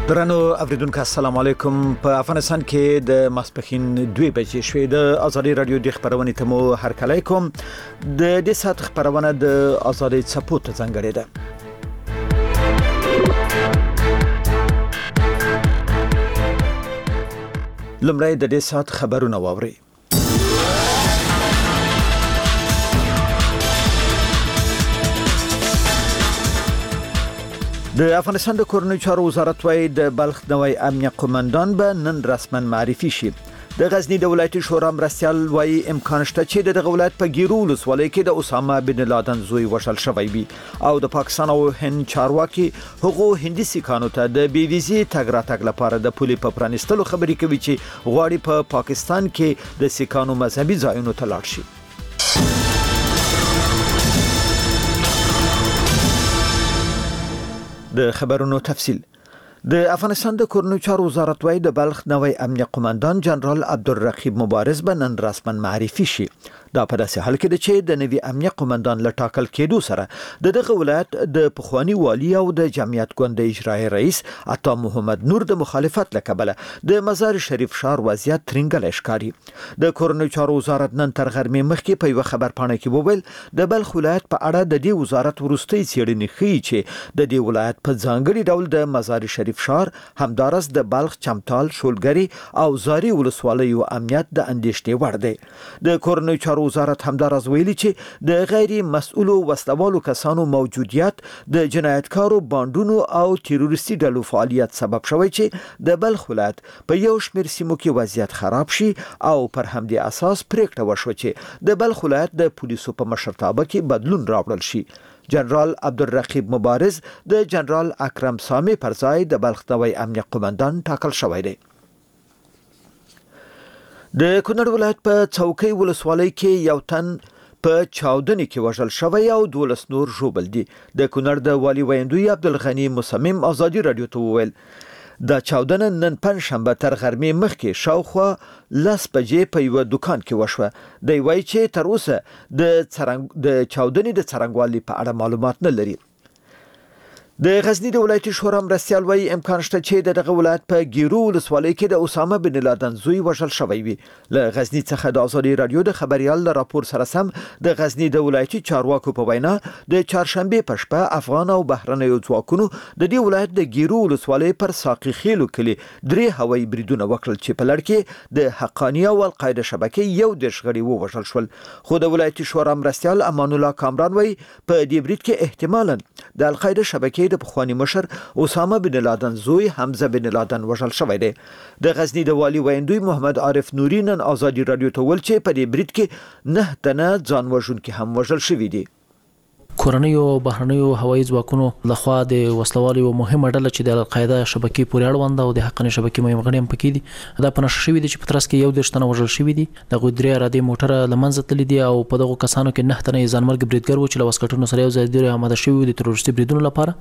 درنو اوریدونکو السلام علیکم. په افغانستان کې د ماسپخین 2 بجې شوې د ازادي رادیو د خبرونې ته مو هرکلی کوم. د دې سات خبرونه د ازادي څپو ته ځانګړې ده. لمړی د دې سات خبرونه واورئ. د افغانستان د کورنیو چارو وزارت وايي د بلخ نوی امنیه قومندان به نن رسما معرفي شي. د غزنی د ولایتي شورا مرستیال وايي امکان شته چې د ولایت په ګیرو ولسوالۍ کې د اسامه بن لادن زوی وشل شوی وي او د پاکستان او هند چارواکي هغو هندي سیکانو ته د بي ویزي تګ راتګ لپاره د پولي په پرانستلو خبرې کوي چې غواړي په پاکستان کې د سیکانو مذهبي ځایونو ته لاړ شي. د خبرونو تفصیل. د افغانستان د کورنیو چارو وزارت وايي د بلخ نوی امنیه قومندان جنرال عبدالرقیب مبارز به نن رسما معرفي شي. دا په داسې حال کې ده چې د نوی امنیه قومندان له ټاکل کېدو سره دغه ولایت د پخوانی والی او د جمعیت ګوند اجرایی رئیس عطا محمد نور د مخالفت لکبله د مزار شریف ښار وضعیت ترنګل ښکاري. د کورنیو چارو وزارت نن تر غرمې مخکې په یو خبرپاڼه کې وویل د بلخ ولایت په اړه د دې وزارت وروستۍ څېړنې ښیي چې د دې ولایت په ځانګړي ډول د مزار شریف ښار همدارس د بلخ چمتال شولګری او زاری ولسوالیو امنیت د اندېښنې وړ دی. د کورنیو چارو وزارت همدارس ویلي چې د غیر مسؤلو وسلوالو کسانو موجودیت د جنایتکارو باندونو او تروریستي ډلو فعالیت سبب شوی چې د بلخ ولایت په یو شمېر سیمو کې وضعیت خراب شي او پر همدې اساس پریکړه وشوه چې د بلخ ولایت د پولیسو په مشرتابه کې بدلون راوړل شي. جنرال عبدالرقیب مبارز د جنرال اکرم سامي پر ځای د بلخ نوی امنیه قومندان ټاکل شوی دی. د کونړ ولایت په څوکۍ ولسوالۍ کې یو تن په چاودنې کې وژل شوی او 12 نور ژوبل دي. د کونړ د والي ویندوی عبدالغنی مصمم ازادي رادیو ته وویل د چاودنه نن پنځشنبه تر غرمې مخکې شاوخوا 10 بجې په یو دکان کې وشوه. دی وایي چې تر اوسه د چاودنې د څرنګوالي په اړه معلومات نه لري. د غزنی د ولایتي شورا مرستیال وايي امکان شته چې دغه ولایت په ګیرو ولسوالۍ کې د اسامه بن لادن زوی وژل شوی وي. له غزنی څخه د ازادي رادیو د خبريال له راپور سره سم د غزنی د ولایتي چارواکو په وینا د چهارشنبه په شپه افغان او بهرنیو ځواکونو د دې ولایت د ګیرو ولسوالۍ پر ساقي خیلو کلی 3 هوایي بریدونه وکړل چې په لړ کې د حقانیه او القاعده شبکې یو د شغړی وژل شول. خو د ولایتي شورا مرستیال امان الله کامران وايي په دې برید کې احتمالاً د القاعده شبکې د پخوانی مشر اسامه بن لادن زوی حمزه بن لادن وژل شوی دی. د غزنی د والی ویندوی محمد عارف نوری نن ازادي رادیو ته ویل چې په دې برید کې 9 تنه ځان وژونکي هم وژل شوي دي. کورنیو او بهرنیو هوایي ځواکونو لخوا د وسلوالو مهمه ډله چې د القاعده شبکې پورې اړوند او د حقاني شبکې مهم غړي هم پکې دي دا په نشه شوی دي چې په ترڅ کې یو د شتنه وژل شوی دي. د غدري اراده موټر لمنځه تللی دي او په دغه کسانو کې 9 تنه ځانمرګ بریدګر و چې له وسکټونو سره یو ځای دی آماده شوی د تروریستي بریدونو لپاره.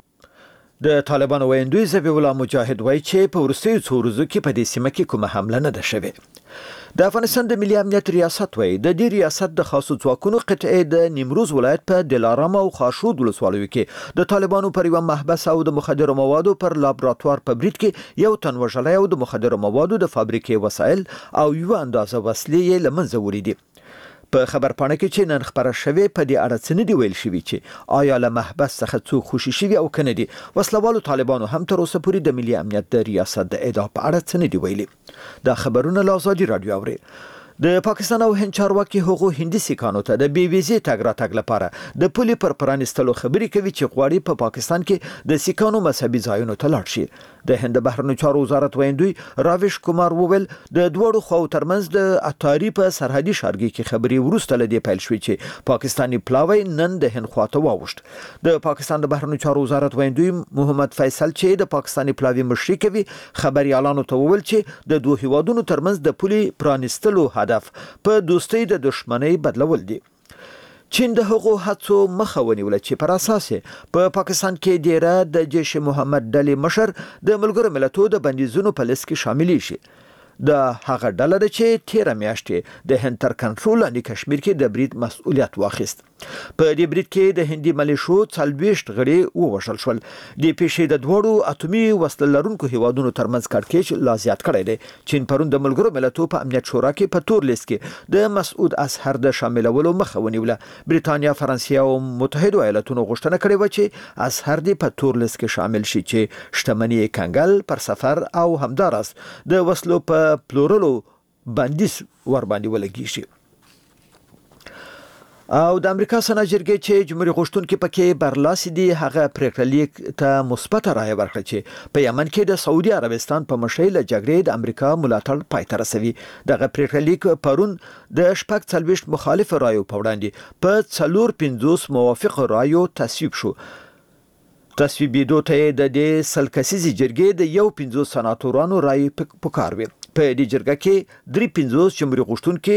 د طالبانو ویندوی ذبیح الله مجاهد وایي چې په وروستیو څو ورځو کې په دې سیمه کې کومه حمله نه ده شوې. د افغانستان د ملي امنیت ریاست وایي د دې ریاست د خاصو ځواکونو قطعه د نیمروز ولایت په دلارام او خاشود ولسوالیو کې د طالبانو پر یو محبس او د مخدرو موادو پر لابراتوار په برید کې یو تن وژلی او د مخدرو موادو د فابریکې وسایل او یو اندازه وسلې یې له منځه وړي دي. په خبرپاڼه کې چې نن خبره شوې په دې اړه څه نه دی ویل شوي چې آیا له محبس څخه څوک خوشي شوي او کنه دي. وسلوالو طالبانو هم تر اوسه پورې د ملي امنیت د ریاست د ادعا په اړه څه نه دی ویلي. دا خبرونه له ازادي رادیو اوري. د پاکستان او هند چارواکي هغو هندي سیکانو ته د بي ویزي تګ راتګ لپاره د پولي پر پرانستلو خبرې کوي چې غواړي په پاکستان کې د سیکانو مذهبي ځایونو ته لاړ شي. د هند بهرنیو چارو وزارت ویندوی راویش کومار وویل د دوړو خو ترمنځ د اتاری په سرحدي ښارګي کې خبري ورسته لدی پیل شوې چې پاکستانی پلاوی نن د هند خواته واوښت. د پاکستان د بهرنیو چارو وزارت ویندوی محمد فیصل چې د پاکستانی پلاوی مشري کوي خبريالانو ته وویل چې د دوه هیوادونو ترمنځ د پولي پرانستلو هدف په دوستۍ د دښمنۍ بدلول دي. چین د هغو هڅو مخه ونیوله چې پر اساس په پاکستان کې ډیره د جیش محمد ډلې مشر د ملګرو ملتونو د بندیزونو په لیست کې شامل شي. د هغه ډله ده چې 13 میاشتې د هند تر کنټرول لاندې کشمیر کې د برید مسؤلیت واخیست. په دې برید کې د هندي ملیشو 40 غړي ووژل شول. د پیښې د دوړو اتومي وسله لرونکو هیوادونو ترمنځ کړکېچ لا زیات کړی دی. چین پرون د ملګرو ملتونو په امنیت شورا کې په تور لیست کې د مسعود اظهر د شاملولو مخه ونیوله. بریتانیا، فرانسې او متحده ایالاتونو غوښتنه کړې و چې اظهر دې په تور لیست کې شامل شي چې شتمنۍ کنګل، پر سفر او همداراز د وسلو په پلورلو بندیز ور باندې ولګیږي. او د امریکا سنا جرګې چې جمهوریت غوښتونکي پکې برلاسي دي هغه پریکړه لیک ته مثبت رائے ورکړه چې په یمن کې د سعودي عربستان په مشرۍ له جګړې د امریکا ملاتړ پای ته رسوي. دغه پریکړه لیک پرون د 40 مخالف رایو په وړاندې په 450 موافق رایو تصویب شو. تصویبېدو ته د دې سلکسیزي جرګې د 50 سناتورانو رای پکار وي. په دې جرګه کې 53 جمهوریت غوښتونکي